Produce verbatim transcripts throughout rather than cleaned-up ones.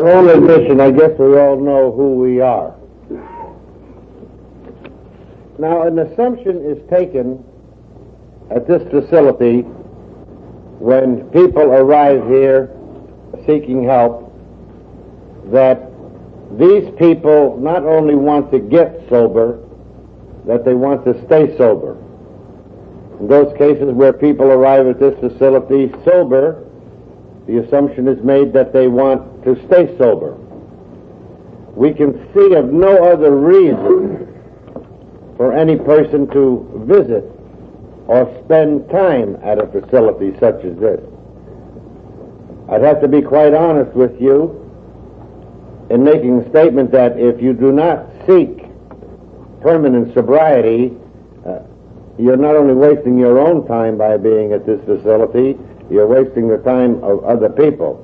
Own admission, I guess we all know who we are. Now, an assumption is taken at this facility when people arrive here seeking help that these people not only want to get sober, that they want to stay sober. In those cases where people arrive at this facility sober, the assumption is made that they want to stay sober. We can see of no other reason for any person to visit or spend time at a facility such as this. I'd have to be quite honest with you in making a statement that if you do not seek permanent sobriety, uh, you're not only wasting your own time by being at this facility, you're wasting the time of other people.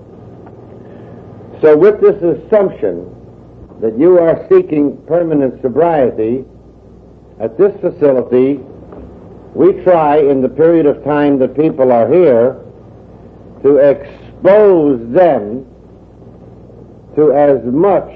So with this assumption that you are seeking permanent sobriety, at this facility, we try in the period of time that people are here to expose them to as much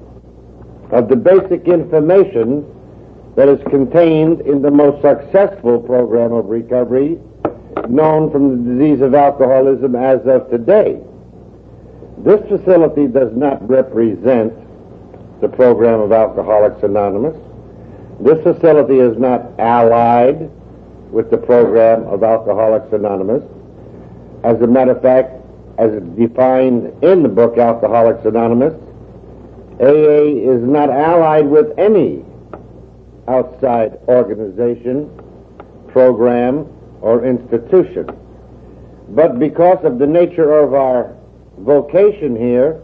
of the basic information that is contained in the most successful program of recovery known from the disease of alcoholism as of today. This facility does not represent the program of Alcoholics Anonymous. This facility is not allied with the program of Alcoholics Anonymous. As a matter of fact, as defined in the book Alcoholics Anonymous, A A is not allied with any outside organization, program, or institution. But because of the nature of our vocation here,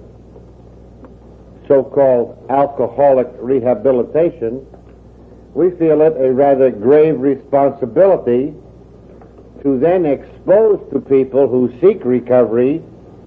so-called alcoholic rehabilitation, we feel it a rather grave responsibility to then expose to people who seek recovery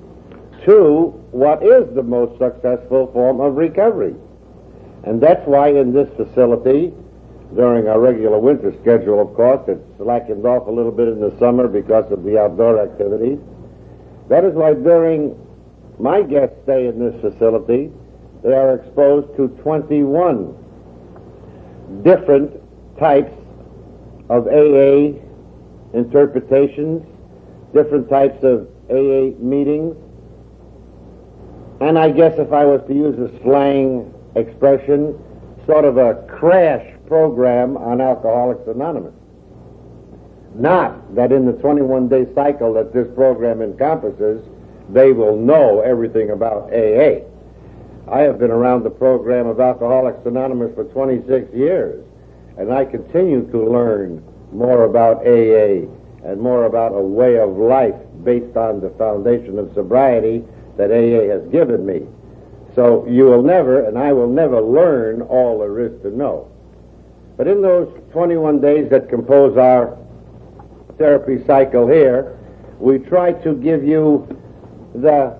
to what is the most successful form of recovery. And that's why in this facility, during our regular winter schedule, of course, it's slackened off a little bit in the summer because of the outdoor activities. That is why during my guest stay in this facility, they are exposed to twenty-one different types of A A interpretations, different types of A A meetings, and I guess if I was to use a slang expression, sort of a crash program on Alcoholics Anonymous. Not that in the twenty-one day cycle that this program encompasses, they will know everything about A A. I have been around the program of Alcoholics Anonymous for twenty-six years, and I continue to learn more about A A and more about a way of life based on the foundation of sobriety that A A has given me. So you will never, and I will never learn all there is to know. But in those twenty-one days that compose our therapy cycle here, we try to give you the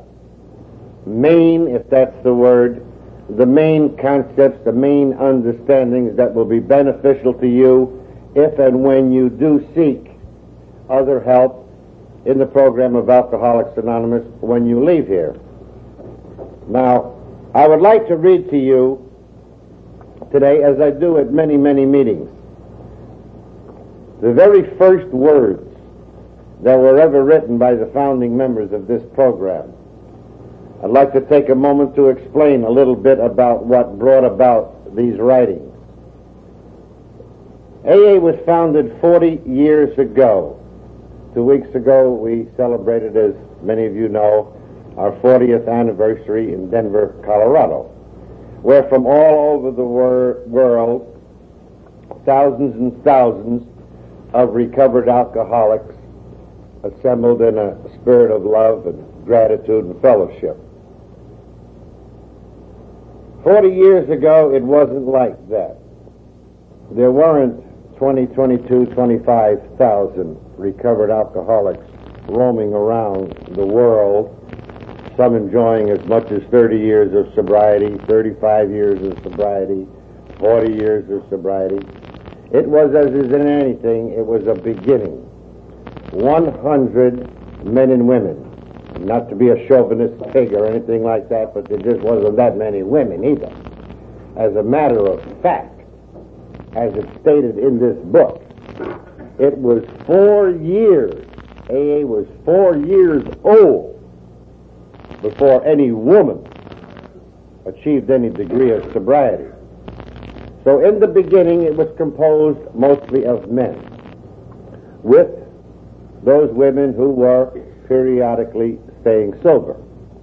main, if that's the word, the main concepts, the main understandings that will be beneficial to you if and when you do seek other help in the program of Alcoholics Anonymous when you leave here. Now, I would like to read to you today, as I do at many, many meetings, the very first words that were ever written by the founding members of this program. I'd like to take a moment to explain a little bit about what brought about these writings. A A was founded forty years ago. Two weeks ago, we celebrated, as many of you know, our fortieth anniversary in Denver, Colorado, where from all over the wor- world, thousands and thousands of recovered alcoholics assembled in a spirit of love and gratitude and fellowship. Forty years ago, it wasn't like that. There weren't twenty, twenty-two, twenty-five thousand recovered alcoholics roaming around the world, some enjoying as much as thirty years of sobriety, thirty-five years of sobriety, forty years of sobriety. It was, as is in anything, it was a beginning. one hundred men and women, Not to be a chauvinist pig or anything like that, but there just wasn't that many women either. As a matter of fact, as it's stated in this book, it was four years, A A was four years old before any woman achieved any degree of sobriety. So in the beginning it was composed mostly of men, with those women who were periodically staying sober.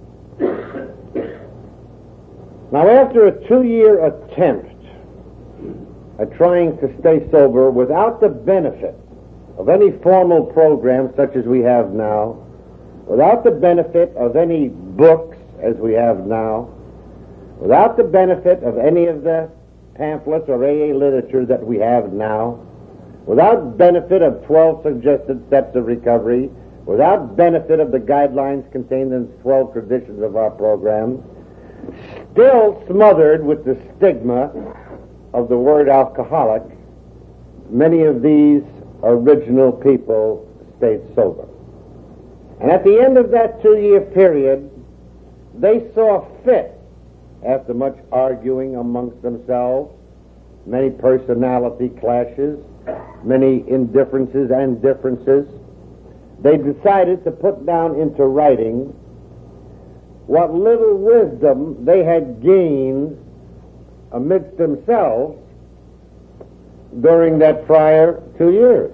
Now, after a two-year attempt at trying to stay sober without the benefit of any formal program such as we have now, without the benefit of any books as we have now, without the benefit of any of the pamphlets or A A literature that we have now, without benefit of twelve suggested steps of recovery, without benefit of the guidelines contained in the twelve traditions of our program, still smothered with the stigma of the word alcoholic, many of these original people stayed sober. And at the end of that two-year period, they saw fit, after much arguing amongst themselves, many personality clashes, many indifferences and differences, they decided to put down into writing what little wisdom they had gained amidst themselves during that prior two years.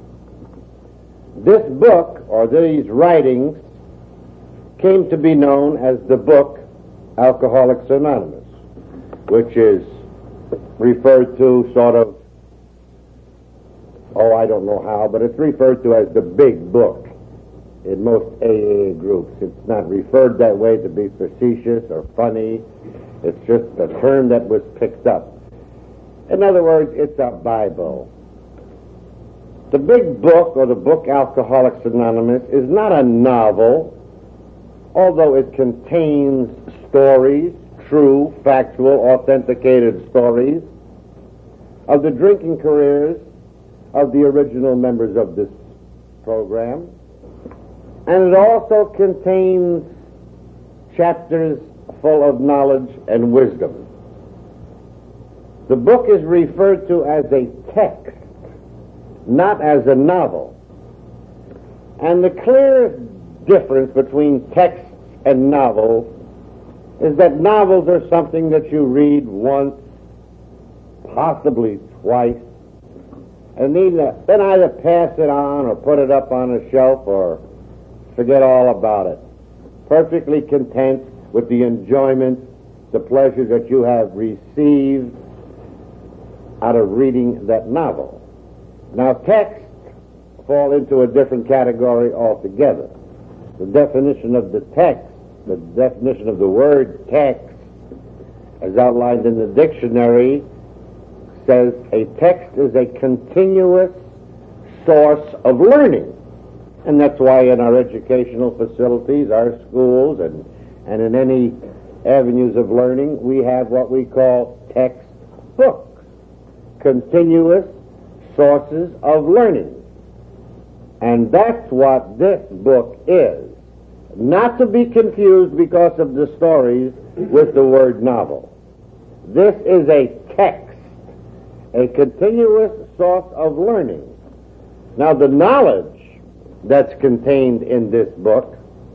This book, or these writings, came to be known as the book Alcoholics Anonymous, which is referred to sort of, oh, I don't know how, but it's referred to as the big book in most A A groups. It's not referred that way to be facetious or funny. It's just a term that was picked up. In other words, it's a Bible. The big book, or the book Alcoholics Anonymous, is not a novel, although it contains stories, true, factual, authenticated stories of the drinking careers of the original members of this program. And it also contains chapters full of knowledge and wisdom. The book is referred to as a text, not as a novel. And the clear difference between texts and novels is that novels are something that you read once, possibly twice, and either, then either pass it on or put it up on a shelf or forget all about it, perfectly content with the enjoyment, the pleasure that you have received out of reading that novel. Now, texts fall into a different category altogether. The definition of the text, the definition of the word text, as outlined in the dictionary, says a text is a continuous source of learning. And that's why in our educational facilities, our schools, and, and in any avenues of learning, we have what we call text books, continuous sources of learning. And that's what this book is. Not to be confused because of the stories with the word novel. This is a text, a continuous source of learning. Now, the knowledge that's contained in this book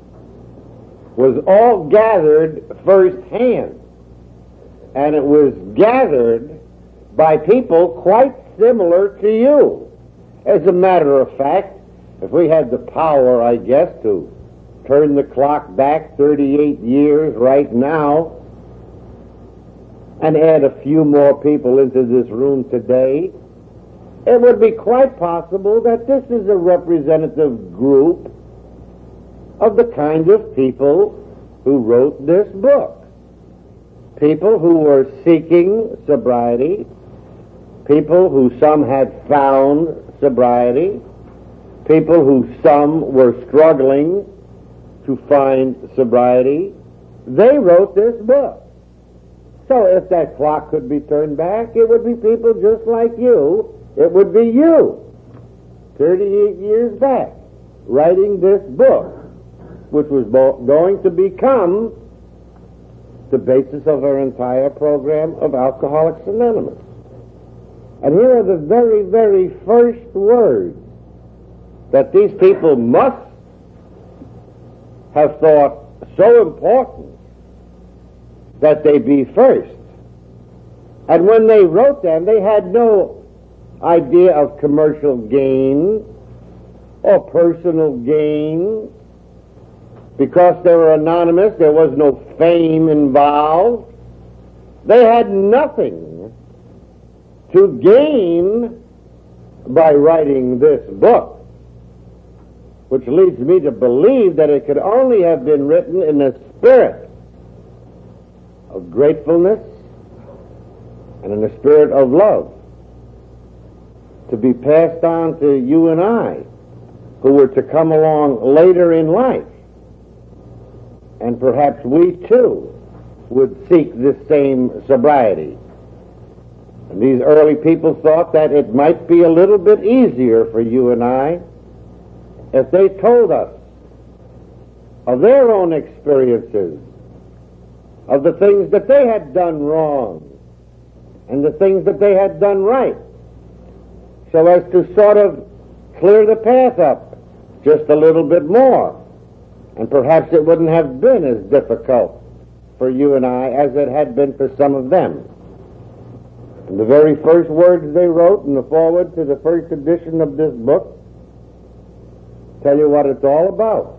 was all gathered firsthand, and it was gathered by people quite similar to you. As a matter of fact, if we had the power, I guess, to turn the clock back thirty-eight years right now and add a few more people into this room today, it would be quite possible that this is a representative group of the kind of people who wrote this book. People who were seeking sobriety, people who some had found sobriety, people who some were struggling to find sobriety. They wrote this book. So if that clock could be turned back, it would be people just like you. It would be you, thirty-eight years back, writing this book. which was bo- going to become the basis of our entire program of Alcoholics Anonymous. And here are the very, very first words that these people must have thought so important that they be first. And when they wrote them, they had no idea of commercial gain or personal gain. Because they were anonymous, there was no fame involved. They had nothing to gain by writing this book, which leads me to believe that it could only have been written in a spirit of gratefulness and in a spirit of love, to be passed on to you and I, who were to come along later in life. And perhaps we too would seek this same sobriety. And these early people thought that it might be a little bit easier for you and I if they told us of their own experiences, of the things that they had done wrong and the things that they had done right, so as to sort of clear the path up just a little bit more. And perhaps it wouldn't have been as difficult for you and I as it had been for some of them. And the very first words they wrote in the foreword to the first edition of this book tell you what it's all about.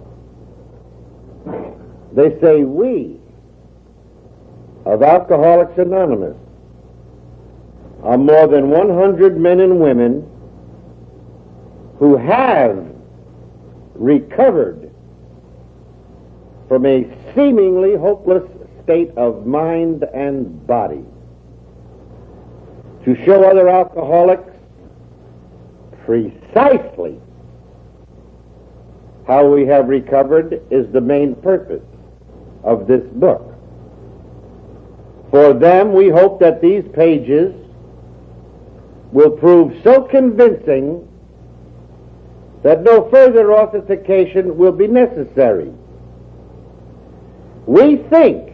They say, we of Alcoholics Anonymous are more than one hundred men and women who have recovered from a seemingly hopeless state of mind and body. To show other alcoholics precisely how we have recovered is the main purpose of this book. For them, we hope that these pages will prove so convincing that no further authentication will be necessary. We think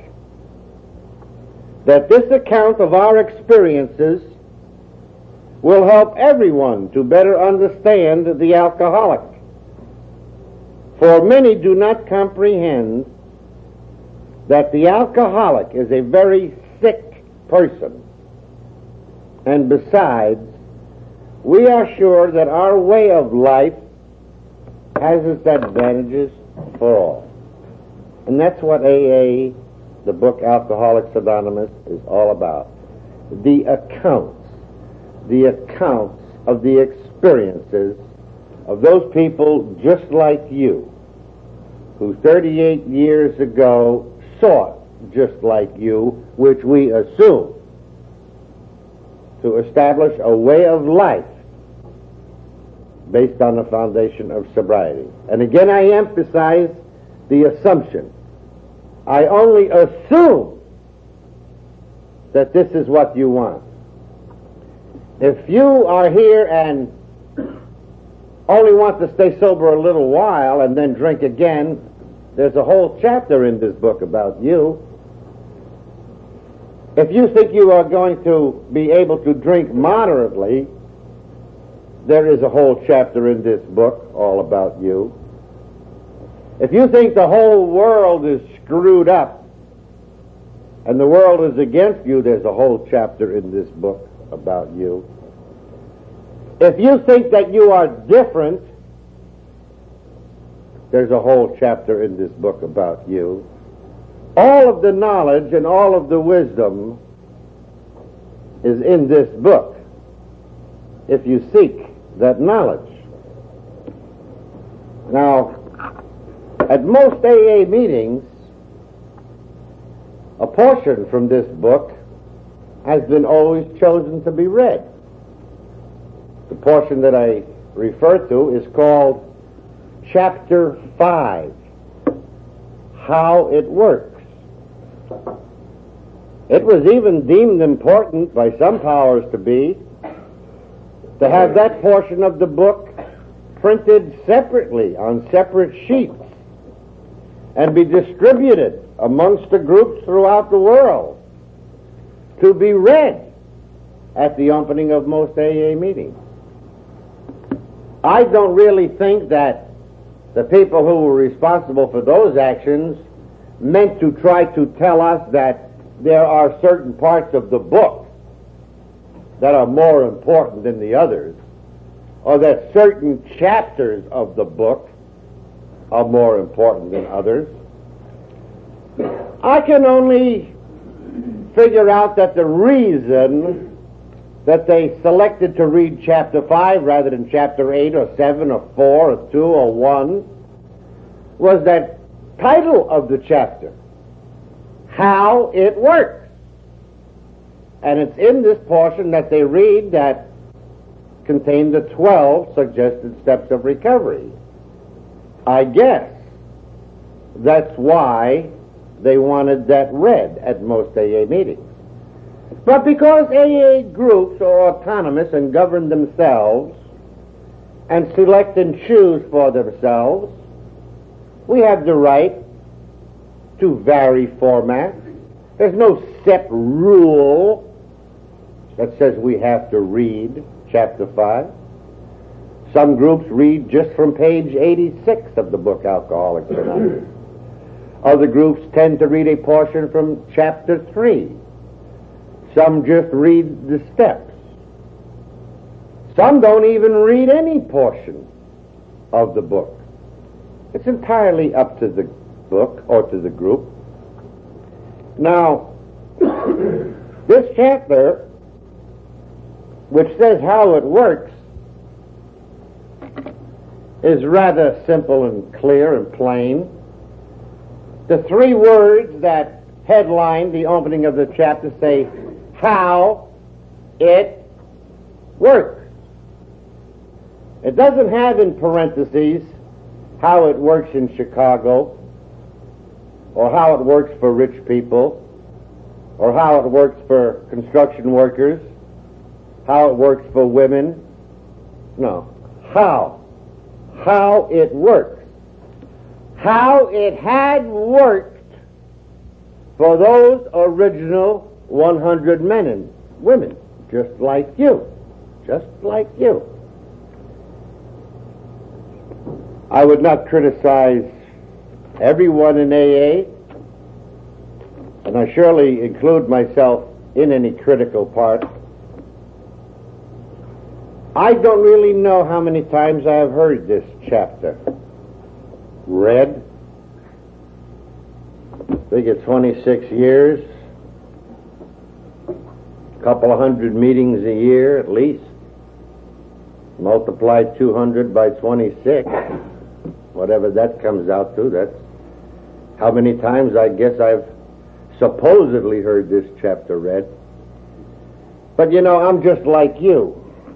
that this account of our experiences will help everyone to better understand the alcoholic. For many do not comprehend that the alcoholic is a very sick person. And besides, we are sure that our way of life has its advantages for all. And that's what A A, the book Alcoholics Anonymous, is all about. The accounts, the accounts of the experiences of those people just like you, who thirty-eight years ago sought, just like you, which we assume, to establish a way of life based on the foundation of sobriety. And again, I emphasize the assumption. I only assume that this is what you want. If you are here and only want to stay sober a little while and then drink again, there's a whole chapter in this book about you. If you think you are going to be able to drink moderately, there is a whole chapter in this book all about you. If you think the whole world is screwed up and the world is against you, there's a whole chapter in this book about you. If you think that you are different, there's a whole chapter in this book about you. All of the knowledge and all of the wisdom is in this book, if you seek that knowledge. Now, at most A A meetings, a portion from this book has been always chosen to be read. The portion that I refer to is called Chapter five, How It Works. It was even deemed important by some powers to be to have that portion of the book printed separately on separate sheets and be distributed amongst the groups throughout the world to be read at the opening of most A A meetings. I don't really think that the people who were responsible for those actions meant to try to tell us that there are certain parts of the book that are more important than the others, or that certain chapters of the book are more important than others. I can only figure out that the reason that they selected to read chapter five rather than chapter eight or seven or four or two or one was that title of the chapter, How It Works. And it's in this portion that they read that contain the twelve suggested steps of recovery. I guess that's why they wanted that read at most A A meetings. But because A A groups are autonomous and govern themselves and select and choose for themselves, we have the right to vary formats. There's no set rule that says we have to read chapter five. Some groups read just from page eighty-six of the book Alcoholics Anonymous. Other groups tend to read a portion from chapter three. Some just read the steps. Some don't even read any portion of the book. It's entirely up to the book or to the group. Now, this chapter, which says how it works, is rather simple and clear and plain. The three words that headline the opening of the chapter say, how it works. It doesn't have in parentheses how it works in Chicago, or how it works for rich people, or how it works for construction workers, how it works for women. No. How. How it works. How it had worked for those original one hundred men and women, just like you. Just like you. I would not criticize everyone in A A, and I surely include myself in any critical part. I don't really know how many times I have heard this chapter read. I think it's twenty-six years, a couple of hundred meetings a year at least. Multiply two hundred by twenty-six, whatever that comes out to. That's how many times I guess I've supposedly heard this chapter read. But you know, I'm just like you.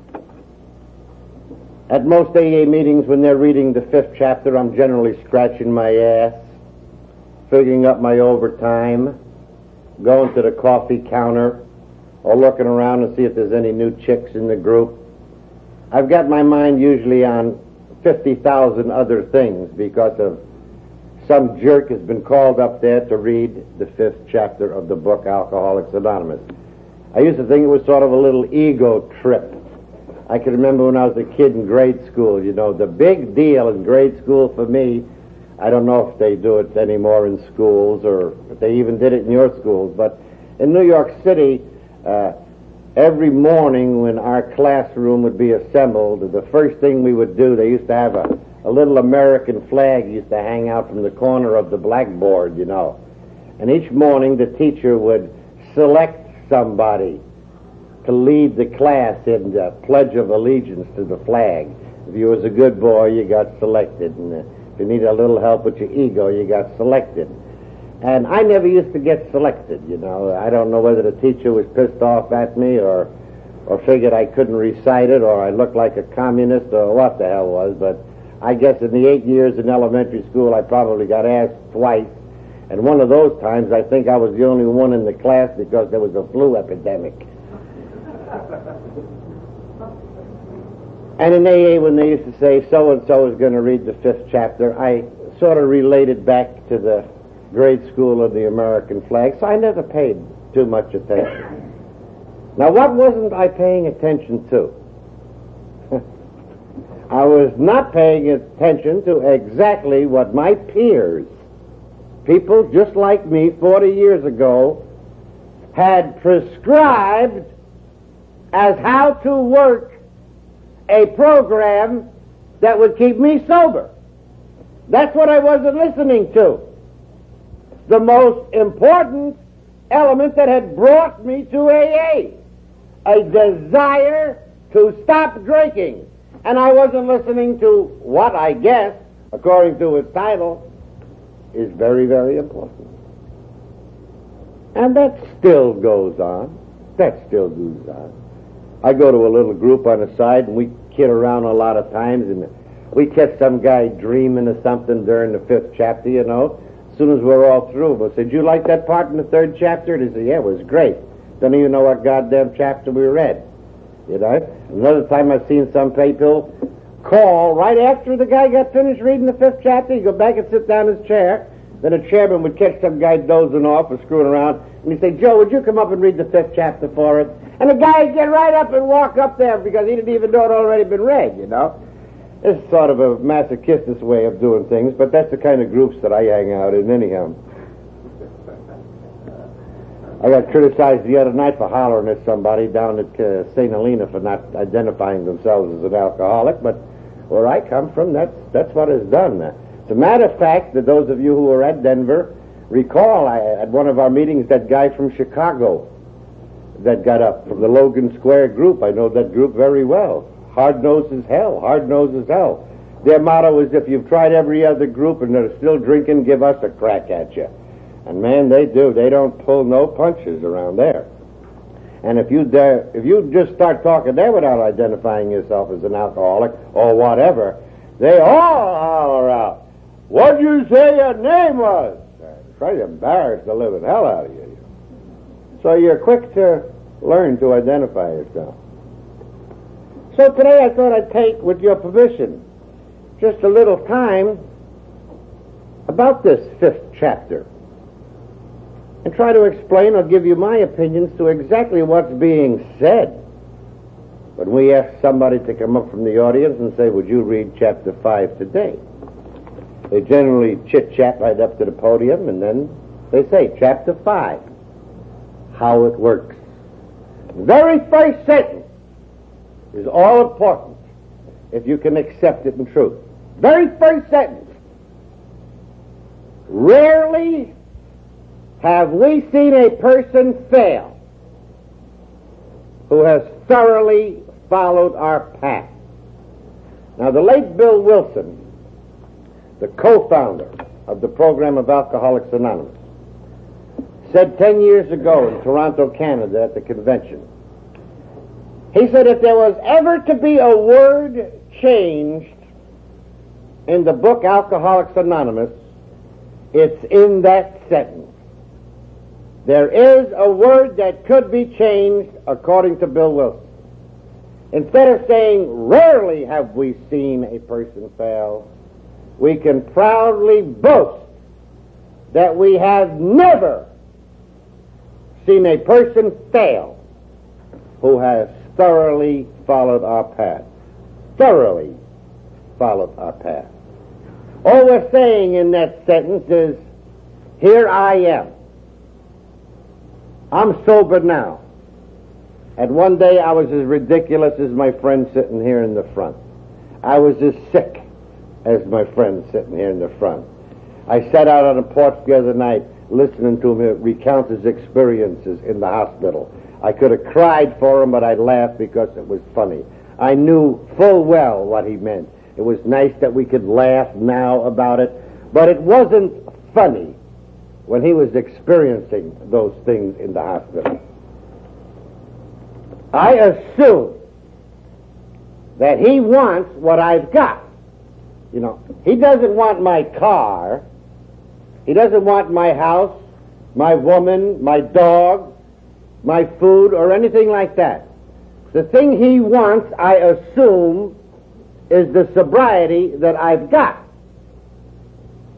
At most A A meetings, when they're reading the fifth chapter, I'm generally scratching my ass, figuring up my overtime, going to the coffee counter, or looking around to see if there's any new chicks in the group. I've got my mind usually on fifty thousand other things because of some jerk has been called up there to read the fifth chapter of the book Alcoholics Anonymous. I used to think it was sort of a little ego trip. I can remember when I was a kid in grade school, you know, the big deal in grade school for me, I don't know if they do it anymore in schools or if they even did it in your schools, but in New York City, uh, every morning when our classroom would be assembled, the first thing we would do, they used to have a, a little American flag used to hang out from the corner of the blackboard, you know. And each morning the teacher would select somebody to lead the class in the Pledge of Allegiance to the flag. If you was a good boy, you got selected. And if you needed a little help with your ego, you got selected. And I never used to get selected, you know. I don't know whether the teacher was pissed off at me or or figured I couldn't recite it or I looked like a communist or what the hell was, but I guess in the eight years in elementary school I probably got asked twice. And one of those times I think I was the only one in the class because there was a flu epidemic. And in A A when they used to say so-and-so is going to read the fifth chapter, I sort of related back to the grade school of the American flag, so I never paid too much attention. Now, what wasn't I paying attention to? I was not paying attention to exactly what my peers, people just like me forty years ago, had prescribed as how to work a program that would keep me sober. That's what I wasn't listening to. The most important element that had brought me to A A, a desire to stop drinking. And I wasn't listening to what I guess, according to its title, is very, very important. And that still goes on. That still goes on. I go to a little group on the side, and we kid around a lot of times, and we catch some guy dreaming of something during the fifth chapter, you know. As soon as we're all through, we'll say, "Did you like that part in the third chapter?" They say, "Yeah, it was great." Don't even know what goddamn chapter we read. You know? Another time I've seen some people call right after the guy got finished reading the fifth chapter. He'd go back and sit down in his chair. Then a chairman would catch some guy dozing off or screwing around, and he'd say, "Joe, would you come up and read the fifth chapter for us?" And the guy would get right up and walk up there because he didn't even know it had already been read, you know? It's sort of a masochistic way of doing things, but that's the kind of groups that I hang out in anyhow. I got criticized the other night for hollering at somebody down at uh, Saint Helena for not identifying themselves as an alcoholic, but where I come from, that's, that's what is done. As a matter of fact, that those of you who were at Denver recall I, at one of our meetings that guy from Chicago that got up from the Logan Square group. I know that group very well. Hard-nosed as hell, hard-nosed as hell. Their motto is, if you've tried every other group and they're still drinking, give us a crack at you. And man, they do. They don't pull no punches around there. And if you dare, if you just start talking there without identifying yourself as an alcoholic or whatever, they all holler out, "What'd you say your name was?" Try to embarrass the living hell out of you. So you're quick to learn to identify yourself. So today I thought I'd take, with your permission, just a little time about this fifth chapter and try to explain or give you my opinions to exactly what's being said when we ask somebody to come up from the audience and say, "Would you read chapter five today?" They generally chit-chat right up to the podium, and then they say, "Chapter five, how it works." The very first sentence is all important if you can accept it in truth. Very first sentence. Rarely have we seen a person fail who has thoroughly followed our path. Now, the late Bill Wilson, the co-founder of the program of Alcoholics Anonymous, said ten years ago in Toronto, Canada, at the convention, he said, if there was ever to be a word changed in the book Alcoholics Anonymous, it's in that sentence. There is a word that could be changed according to Bill Wilson. Instead of saying, rarely have we seen a person fail, we can proudly boast that we have never seen a person fail who has thoroughly followed our path. Thoroughly followed our path. All we're saying in that sentence is, here I am. I'm sober now. And one day I was as ridiculous as my friend sitting here in the front. I was as sick as my friend sitting here in the front. I sat out on the porch the other night listening to him recount his experiences in the hospital. I could have cried for him, but I laughed because it was funny. I knew full well what he meant. It was nice that we could laugh now about it, but it wasn't funny when he was experiencing those things in the hospital. I assume that he wants what I've got. You know, he doesn't want my car. He doesn't want my house, my woman, my dog, my food, or anything like that. The thing he wants, I assume, is the sobriety that I've got.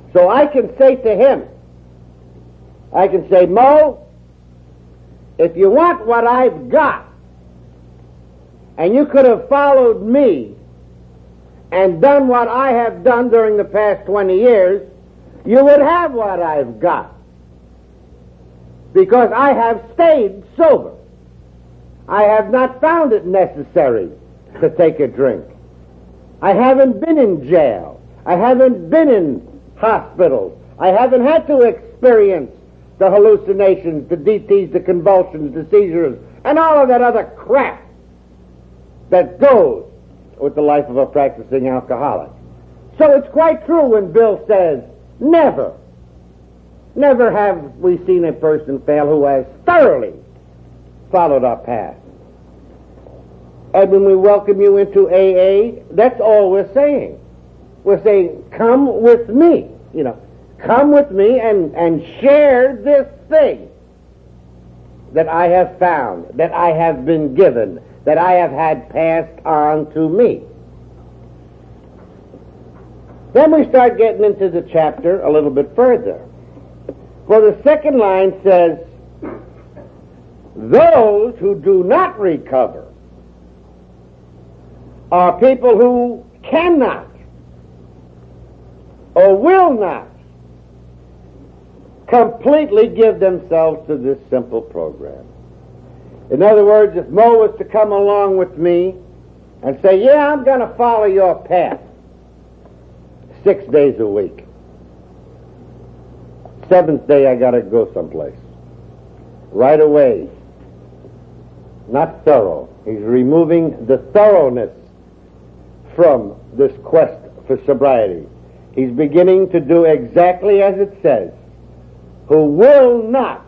So I can say to him, I can say, Mo, if you want what I've got, and you could have followed me and done what I have done during the past twenty years, you would have what I've got. Because I have stayed sober. I have not found it necessary to take a drink. I haven't been in jail. I haven't been in hospitals. I haven't had to experience the hallucinations, the D Ts, the convulsions, the seizures, and all of that other crap that goes with the life of a practicing alcoholic. So it's quite true when Bill says, never, never have we seen a person fail who has thoroughly followed our path. And when we welcome you into A A, that's all we're saying. We're saying, come with me, you know, come with me and, and share this thing that I have found, that I have been given, that I have had passed on to me. Then we start getting into the chapter a little bit further. For the second line says, those who do not recover are people who cannot or will not completely give themselves to this simple program. In other words, if Mo was to come along with me and say, yeah, I'm going to follow your path six days a week. Seventh day, I got to go someplace. Right away. Not thorough. He's removing the thoroughness from this quest for sobriety. He's beginning to do exactly as it says, who will not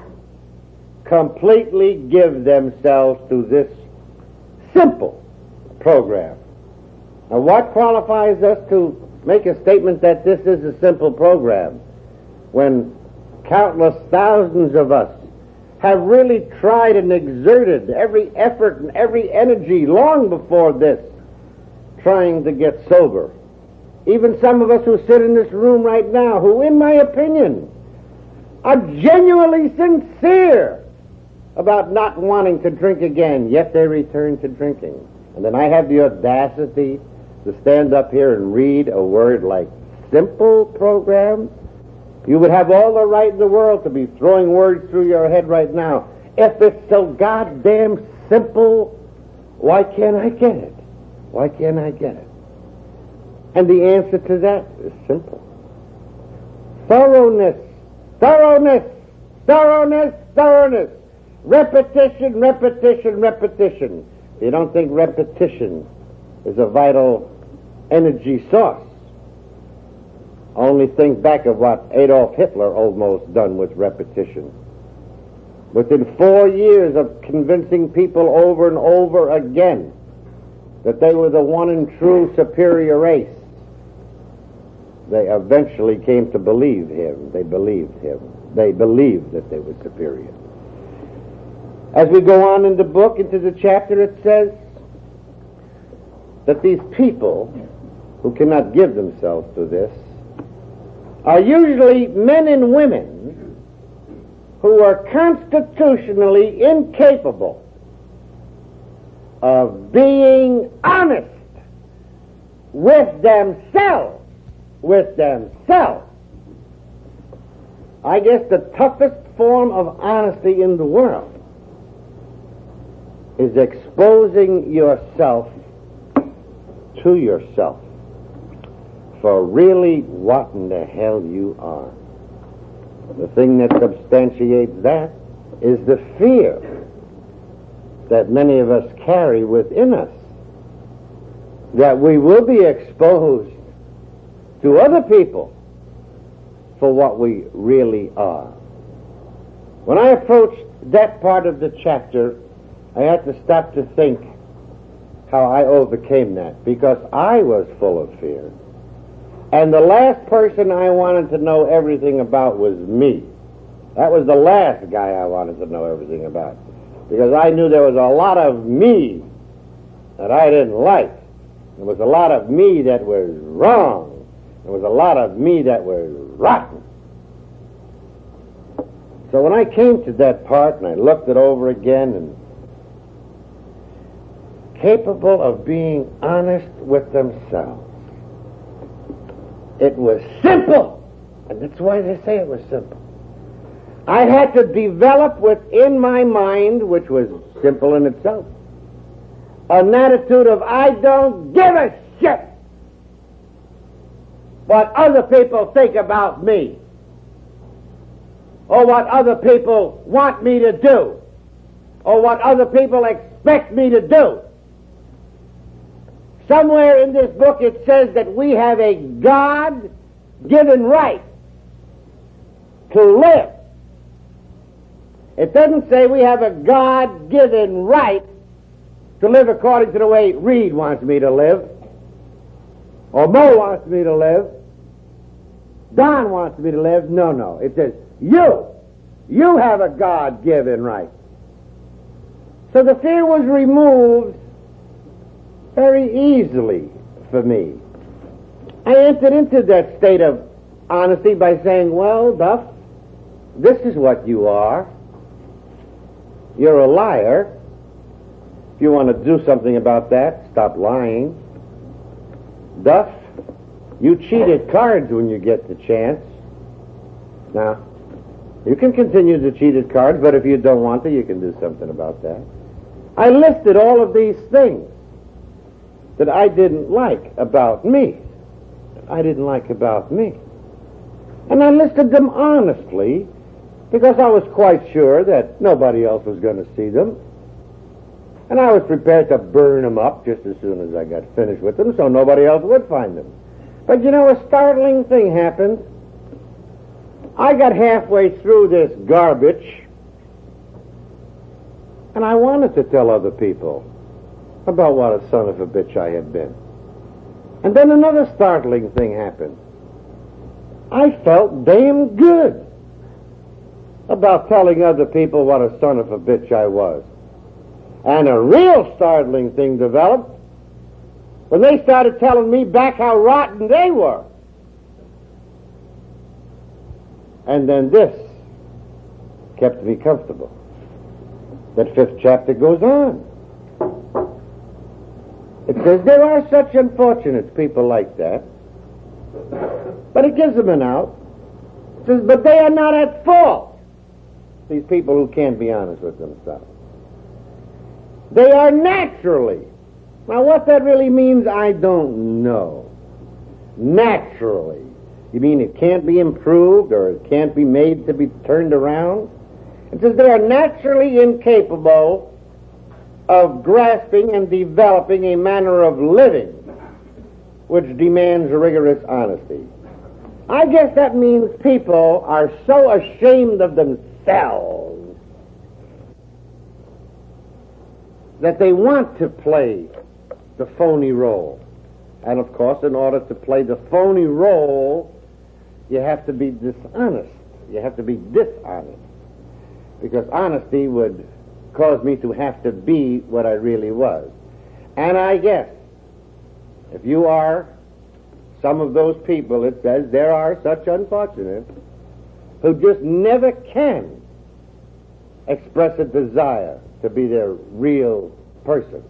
completely give themselves to this simple program. Now, what qualifies us to make a statement that this is a simple program when countless thousands of us have really tried and exerted every effort and every energy long before this trying to get sober? Even some of us who sit in this room right now, who, in my opinion, are genuinely sincere about not wanting to drink again, yet they return to drinking. And then I have the audacity to stand up here and read a word like simple program. You would have all the right in the world to be throwing words through your head right now. If it's so goddamn simple, why can't I get it? Why can't I get it? And the answer to that is simple. Thoroughness, thoroughness, thoroughness, thoroughness. Repetition, repetition, repetition. If you don't think repetition is a vital energy source, only think back of what Adolf Hitler almost done with repetition. Within four years of convincing people over and over again that they were the one and true superior race, they eventually came to believe him. They believed him. They believed that they were superior. As we go on in the book, into the chapter, it says that these people who cannot give themselves to this are usually men and women who are constitutionally incapable of being honest with themselves. With themselves. I guess the toughest form of honesty in the world is exposing yourself to yourself for really what in the hell you are. The thing that substantiates that is the fear that many of us carry within us, that we will be exposed to other people for what we really are. When I approached that part of the chapter, I had to stop to think how I overcame that, because I was full of fear. And the last person I wanted to know everything about was me. That was the last guy I wanted to know everything about, because I knew there was a lot of me that I didn't like. There was a lot of me that was wrong. There was a lot of me that was rotten. So when I came to that part and I looked it over again, and capable of being honest with themselves, it was simple. And that's why they say it was simple. I had to develop within my mind, which was simple in itself, an attitude of I don't give a shit what other people think about me, or what other people want me to do, or what other people expect me to do. Somewhere in this book it says that we have a God-given right to live. It doesn't say we have a God-given right to live according to the way Reed wants me to live, or Mo wants me to live, Don wants me to live. No, no. It says, you, you have a God-given right. So the fear was removed very easily for me. I entered into that state of honesty by saying, well, Duff, this is what you are. You're a liar. If you want to do something about that, stop lying. Duff, you cheated cards when you get the chance. Now, you can continue to cheat at cards, but if you don't want to, you can do something about that. I listed all of these things that I didn't like about me. I didn't like about me. And I listed them honestly, because I was quite sure that nobody else was going to see them. And I was prepared to burn them up just as soon as I got finished with them so nobody else would find them. But you know, a startling thing happened. I got halfway through this garbage, and I wanted to tell other people about what a son of a bitch I had been. And then another startling thing happened. I felt damn good about telling other people what a son of a bitch I was. And a real startling thing developed when they started telling me back how rotten they were. And then this kept me comfortable. That fifth chapter goes on. It says there are such unfortunate people like that, but it gives them an out. It says, but they are not at fault. These people who can't be honest with themselves. They are naturally. Now what that really means, I don't know. Naturally. You mean it can't be improved or it can't be made to be turned around? It says they are naturally incapable of grasping and developing a manner of living which demands rigorous honesty. I guess that means people are so ashamed of themselves that they want to play the phony role. And of course, in order to play the phony role, you have to be dishonest. You have to be dishonest. Because honesty would cause me to have to be what I really was. And I guess, if you are some of those people, it says there are such unfortunates who just never can express a desire to be their real person.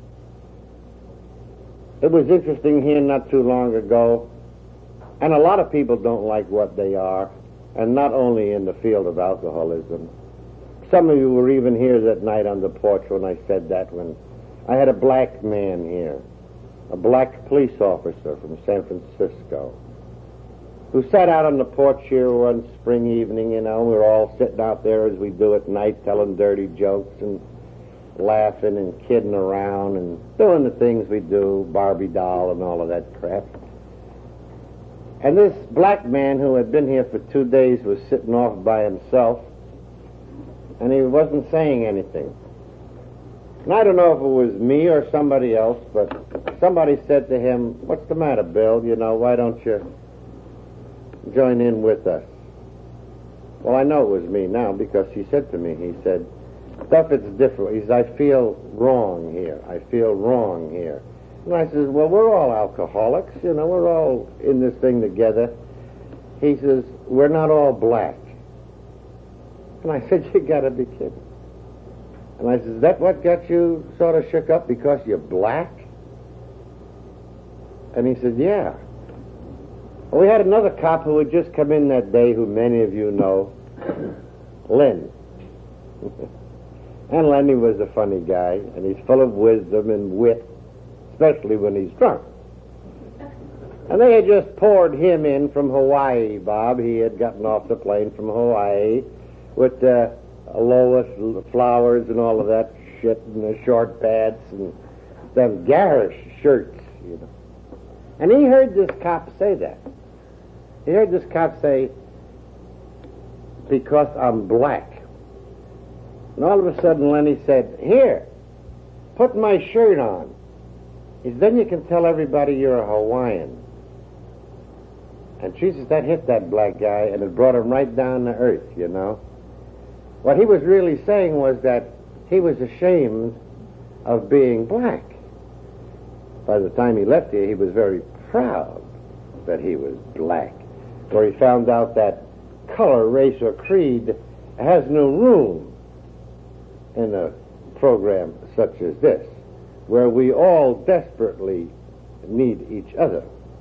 It was interesting here not too long ago, and a lot of people don't like what they are, and not only in the field of alcoholism. Some of you were even here that night on the porch when I said that, when I had a black man here, a black police officer from San Francisco, who sat out on the porch here one spring evening. You know, we were all sitting out there as we do at night, telling dirty jokes and laughing and kidding around and doing the things we do, Barbie doll and all of that crap. And this black man who had been here for two days was sitting off by himself, and he wasn't saying anything. And I don't know if it was me or somebody else, but somebody said to him, "What's the matter, Bill? You know, why don't you join in with us?" Well, I know it was me now, because he said to me, he said, "Stuff, it's different." He says, "I feel wrong here. I feel wrong here. And I says, well, we're all alcoholics, you know, we're all in this thing together. He says, we're not all black. And I said, you gotta be kidding. And I said, is that what got you sort of shook up, because you're black? And he said, yeah. Well, we had another cop who had just come in that day, who many of you know, Len. And Lenny was a funny guy, and he's full of wisdom and wit, especially when he's drunk. And they had just poured him in from Hawaii, Bob. He had gotten off the plane from Hawaii with uh, Lois flowers and all of that shit, and the short pants and them garish shirts, you know. And he heard this cop say that. He heard this cop say, because I'm black. And all of a sudden Lenny said, here, put my shirt on. He said, then you can tell everybody you're a Hawaiian. And Jesus, that hit that black guy, and it brought him right down to earth, you know. What he was really saying was that he was ashamed of being black. By the time he left here, he was very proud that he was black, where he found out that color, race, or creed has no room in a program such as this, where we all desperately need each other.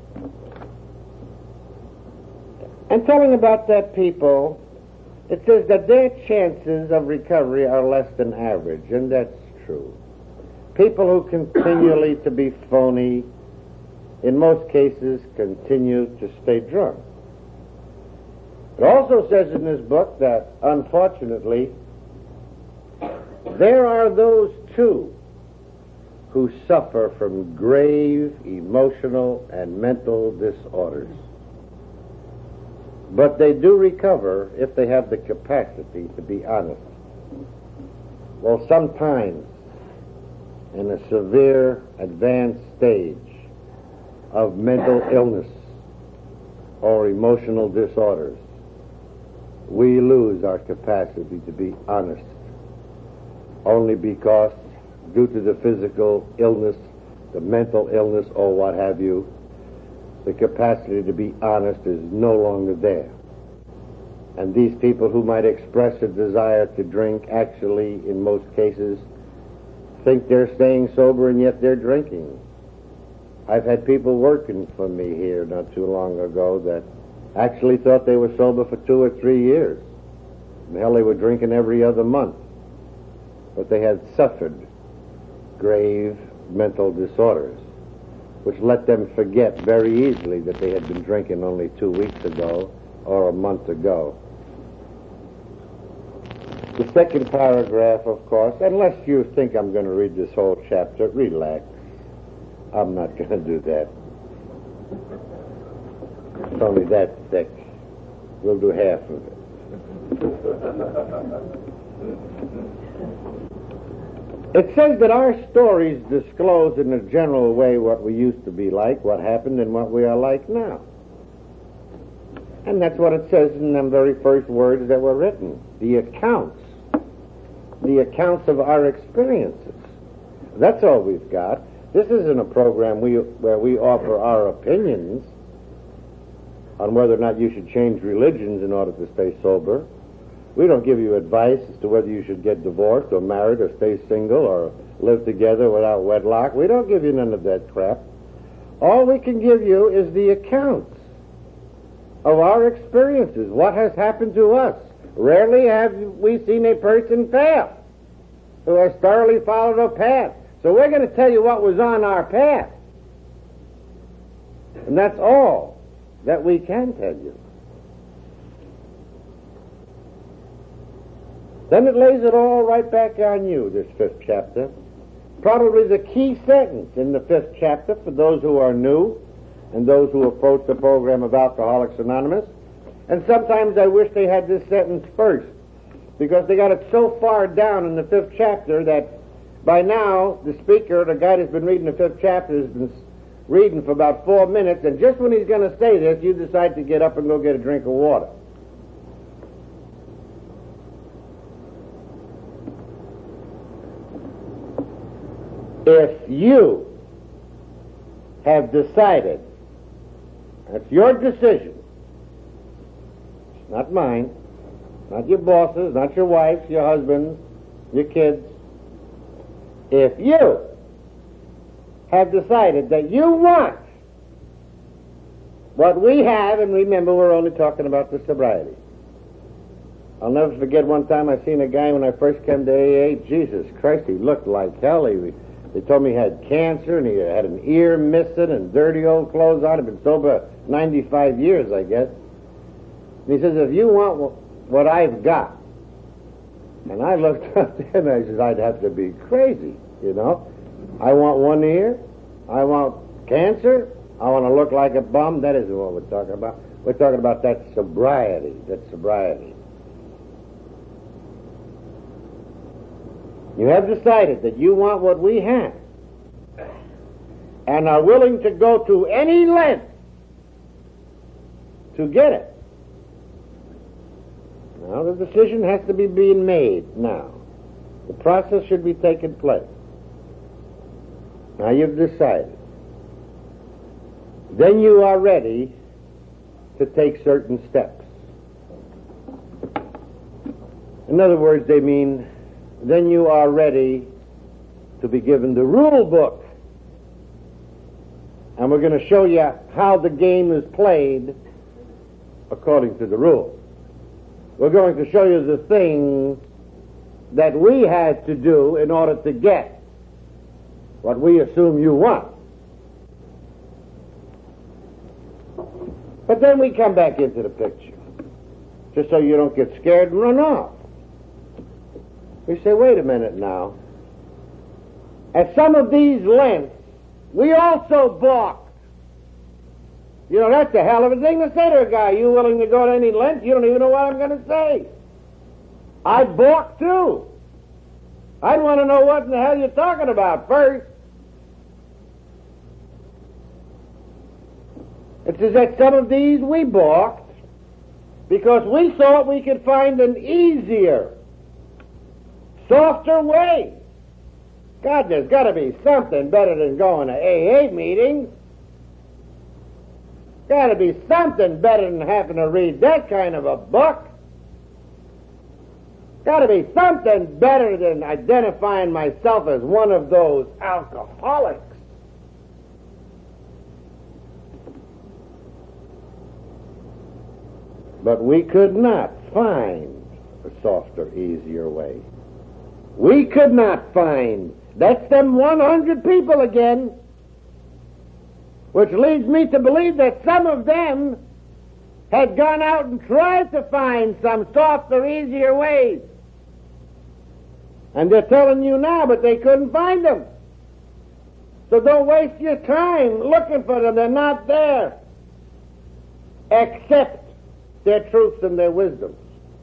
And telling about that people, it says that their chances of recovery are less than average, and that's true. People who continually to be phony, in most cases, continue to stay drunk. It also says in this book that, unfortunately, there are those, too, who suffer from grave emotional and mental disorders. But they do recover if they have the capacity to be honest. Well, sometimes in a severe advanced stage of mental illness or emotional disorders, we lose our capacity to be honest, only because, due to the physical illness, the mental illness, or what have you, the capacity to be honest is no longer there. And these people who might express a desire to drink actually, in most cases, think they're staying sober and yet they're drinking. I've had people working for me here not too long ago that actually thought they were sober for two or three years. And hell, they were drinking every other month. But they had suffered grave mental disorders, which let them forget very easily that they had been drinking only two weeks ago or a month ago. The second paragraph, of course, unless you think I'm going to read this whole chapter, relax. I'm not going to do that. It's only that thick. We'll do half of it. It says that our stories disclose in a general way what we used to be like, what happened, and what we are like now. And that's what it says in them very first words that were written. The accounts. The accounts of our experiences. That's all we've got. This isn't a program we, where we offer our opinions on whether or not you should change religions in order to stay sober. We don't give you advice as to whether you should get divorced or married or stay single or live together without wedlock. We don't give you none of that crap. All we can give you is the accounts of our experiences, what has happened to us. Rarely have we seen a person fail who has thoroughly followed a path. So we're going to tell you what was on our path. And that's all that we can tell you. Then it lays it all right back on you, this fifth chapter. Probably the key sentence in the fifth chapter for those who are new and those who approach the program of Alcoholics Anonymous. And sometimes I wish they had this sentence first, because they got it so far down in the fifth chapter that by now the speaker, the guy that's been reading the fifth chapter, has been reading for about four minutes, and just when he's going to say this, you decide to get up and go get a drink of water. If you have decided, that's your decision, it's not mine, not your bosses, not your wives, your husbands, your kids. If you have decided that you want what we have, and remember we're only talking about the sobriety. I'll never forget one time I seen a guy when I first came to A A. Jesus Christ, he looked like hell. He, they told me he had cancer and he had an ear missing and dirty old clothes on. He'd been sober ninety-five years, I guess. And he says, if you want what I've got, and I looked up to him and I says, I'd have to be crazy, you know. I want one ear, I want cancer, I want to look like a bum. That isn't what we're talking about. We're talking about that sobriety, that sobriety. You have decided that you want what we have and are willing to go to any length to get it. Now, the decision has to be being made now. The process should be taking place. Now you've decided. Then you are ready to take certain steps. In other words, they mean then you are ready to be given the rule book. And we're going to show you how the game is played according to the rules. We're going to show you the things that we had to do in order to get what we assume you want. But then we come back into the picture, just so you don't get scared and run off. We say, wait a minute now. At some of these lengths, we also balked. You know, that's a hell of a thing to say to a guy. You willing to go to any length? You don't even know what I'm going to say. I balked too. I'd want to know what in the hell you're talking about first. It says that some of these we balked because we thought we could find an easier, softer way. God, there's got to be something better than going to A A meetings. Got to be something better than having to read that kind of a book. Got to be something better than identifying myself as one of those alcoholics. But we could not find a softer, easier way. We could not find. That's them one hundred people again. Which leads me to believe that some of them had gone out and tried to find some softer, easier ways. And they're telling you now, but they couldn't find them. So don't waste your time looking for them. They're not there. Accept their truths and their wisdoms.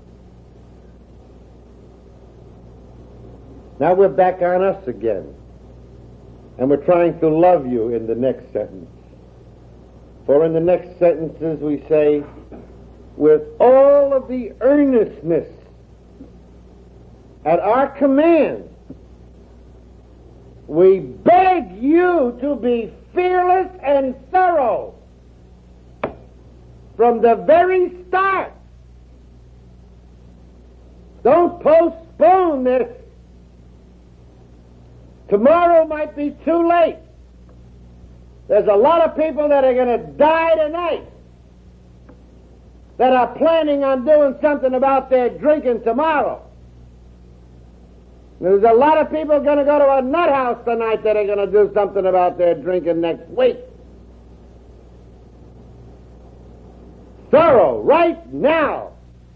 Now we're back on us again. And we're trying to love you in the next sentence. For in the next sentences we say, with all of the earnestness at our command, we beg you to be fearless and thorough from the very start. Don't postpone this. Tomorrow might be too late. There's a lot of people that are going to die tonight that are planning on doing something about their drinking tomorrow. There's a lot of people going to go to a nut house tonight that are going to do something about their drinking next week. Thorough, right now.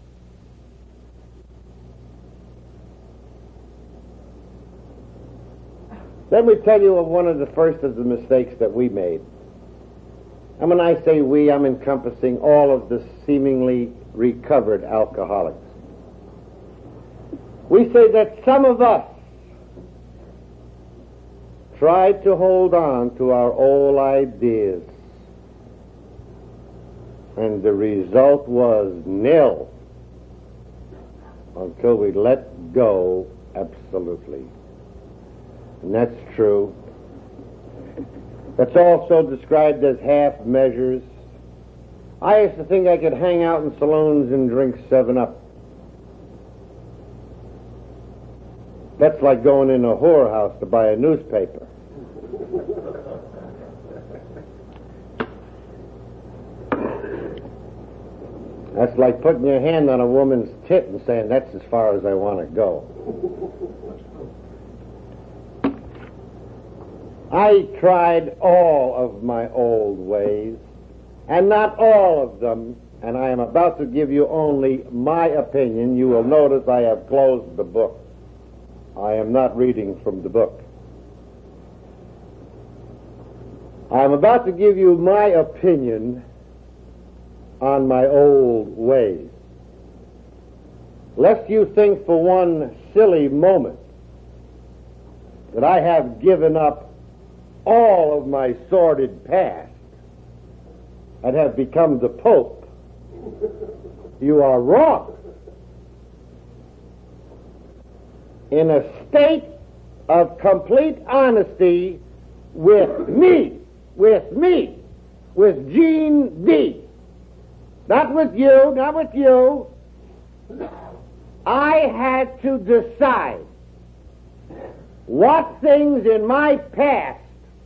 Let me tell you of one of the first of the mistakes that we made. And when I say we, I'm encompassing all of the seemingly recovered alcoholics. We say that some of us tried to hold on to our old ideas, and the result was nil until we let go absolutely. And that's true. that's also described as half measures. I used to think I could hang out in saloons and drink seven up. That's like going in a whorehouse to buy a newspaper. That's like putting your hand on a woman's tit and saying, that's as far as I want to go. I tried all of my old ways, and not all of them, and I am about to give you only my opinion. You will notice I have closed the book. I am not reading from the book. I am about to give you my opinion on my old ways. Lest you think for one silly moment that I have given up all of my sordid past and have become the Pope, you are wrong. In a state of complete honesty with me, with me, with Gene D. Not with you, not with you. I had to decide what things in my past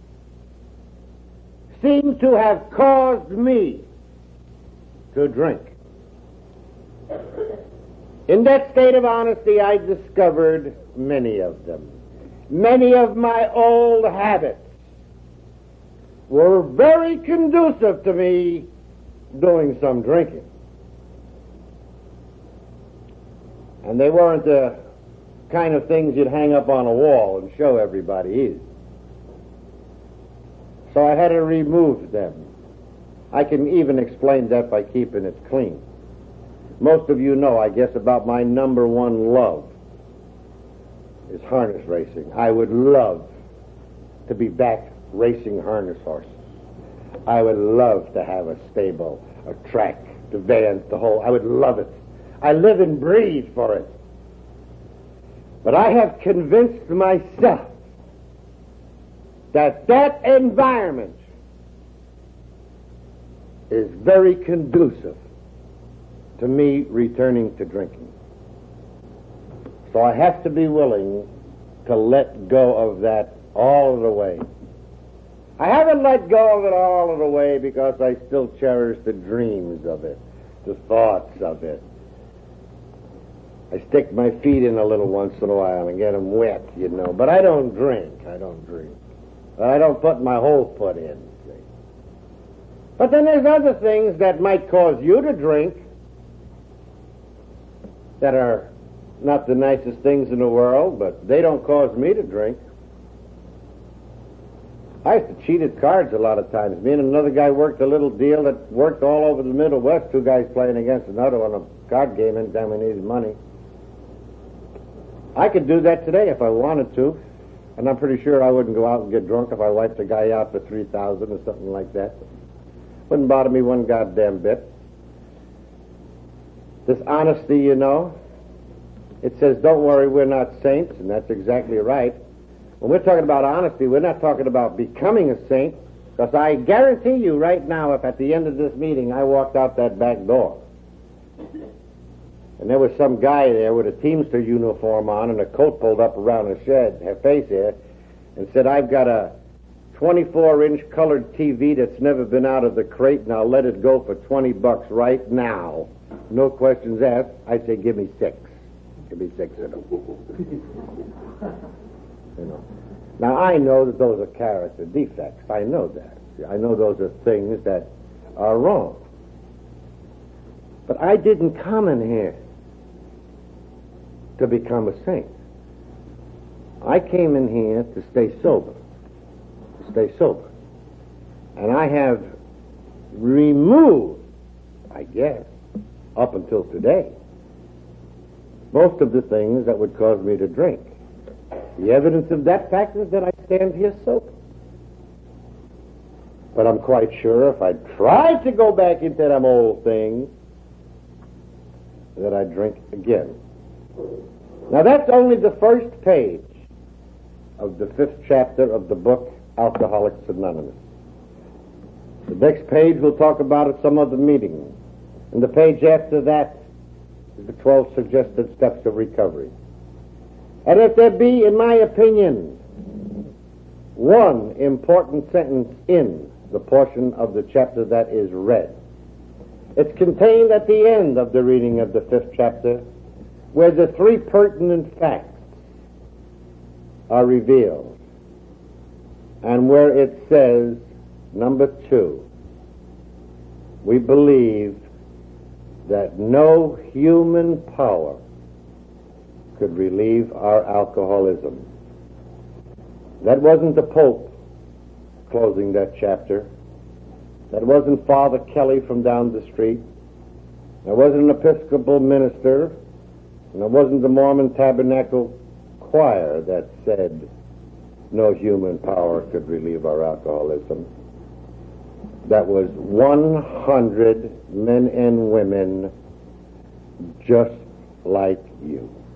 seem to have caused me to drink. In that state of honesty, I discovered many of them. Many of my old habits were very conducive to me doing some drinking. And they weren't the kind of things you'd hang up on a wall and show everybody either. So I had to remove them. I can even explain that by keeping it clean. Most of you know, I guess, about my number one love is harness racing. I would love to be back racing harness horses. I would love to have a stable, a track, the vans, the whole. I would love it. I live and breathe for it. But I have convinced myself that that environment is very conducive to me returning to drinking. So I have to be willing to let go of that all of the way. I haven't let go of it all of the way because I still cherish the dreams of it, the thoughts of it. I stick my feet in a little once in a while and get them wet, you know. But I don't drink. I don't drink. I don't put my whole foot in. See? But then there's other things that might cause you to drink that are not the nicest things in the world, but they don't cause me to drink. I used to cheat at cards a lot of times. Me and another guy worked a little deal that worked all over the Middle West, two guys playing against another on a card game anytime we needed money. I could do that today if I wanted to, and I'm pretty sure I wouldn't go out and get drunk if I wiped a guy out for three thousand or something like that. Wouldn't bother me one goddamn bit. This honesty, you know, it says, don't worry, we're not saints, and that's exactly right. When we're talking about honesty, we're not talking about becoming a saint, because I guarantee you right now, if at the end of this meeting I walked out that back door, and there was some guy there with a Teamster uniform on and a coat pulled up around his shed, her face here, and said, I've got a twenty-four inch colored T V that's never been out of the crate, and I'll let it go for twenty bucks right now. No questions asked. I'd say, give me six. Give me six of them. You know. Now, I know that those are character defects. I know that. I know those are things that are wrong. But I didn't come in here to become a saint. I came in here to stay sober. To stay sober. And I have removed, I guess, up until today, most of the things that would cause me to drink. The evidence of that fact is that I stand here sober. But I'm quite sure if I tried to go back into them old things, that I'd drink again. Now that's only the first page of the fifth chapter of the book Alcoholics Anonymous. The next page we'll talk about at some other meeting. And the page after that is the twelve suggested steps of recovery. And if there be, in my opinion, one important sentence in the portion of the chapter that is read, it's contained at the end of the reading of the fifth chapter, where the three pertinent facts are revealed, and where it says, number two, we believe that no human power could relieve our alcoholism. That wasn't the Pope closing that chapter. That wasn't Father Kelly from down the street. That wasn't an Episcopal minister. And it wasn't the Mormon Tabernacle choir that said no human power could relieve our alcoholism. That was one hundred men and women just like you.